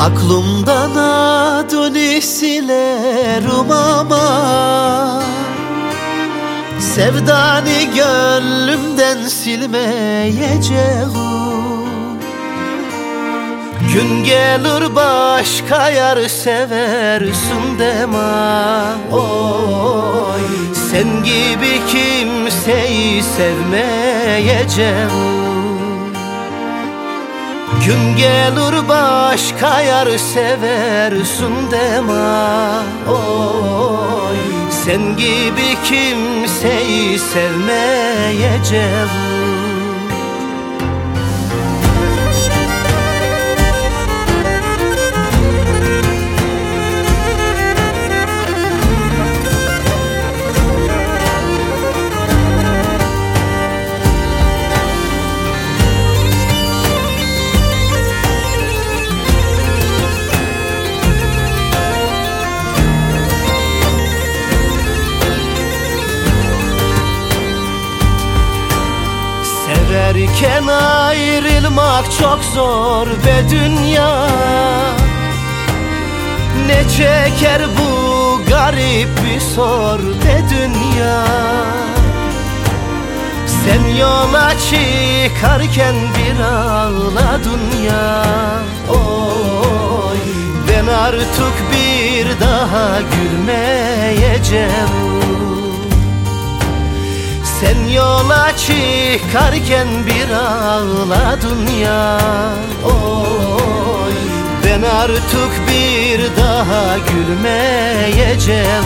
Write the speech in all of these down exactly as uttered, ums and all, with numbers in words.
Aklımdan adını silerim ama sevdanı gönlümden silmeyeceğim. Gün gelir başka yar seversin deme. Oy, sen gibi kimseyi sevmeyeceğim. Gün gelir başka yar seversin deme. Oy, sen gibi kimseyi sevmeyeceğim. Severken ayrılmak çok zor be dünya. Ne çeker bu garip bir sor be dünya. Sen yola çıkarken bir ağla dünya. Oy, ben artık bir daha gülmeyeceğim. Sen yola çıkarken bir ağla dünya. Oy, ben artık bir daha gülmeyeceğim.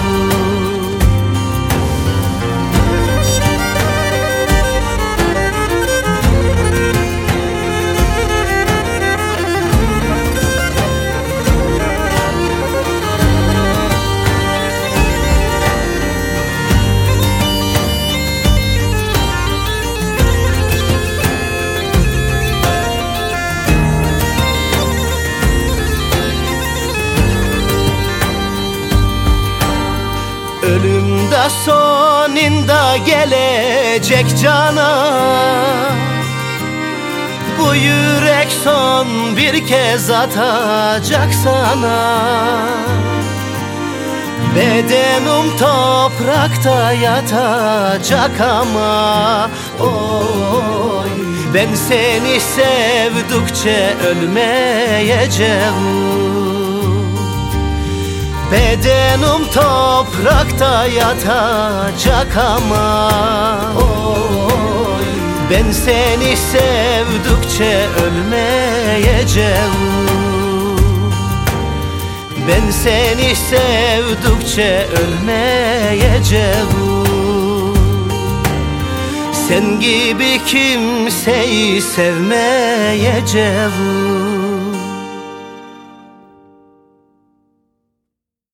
Ölüm de sonunda gelecek cana. Bu yürek son bir kez atacak sana. Bedenim toprakta yatacak ama oy, ben seni sevdikçe ölmeyeceğim. Bedenim toprakta yatacak ama oy, ben seni sevdikçe ölmeyeceğim. Ben seni sevdikçe ölmeyeceğim. Sen gibi kimseyi sevmeyeceğim.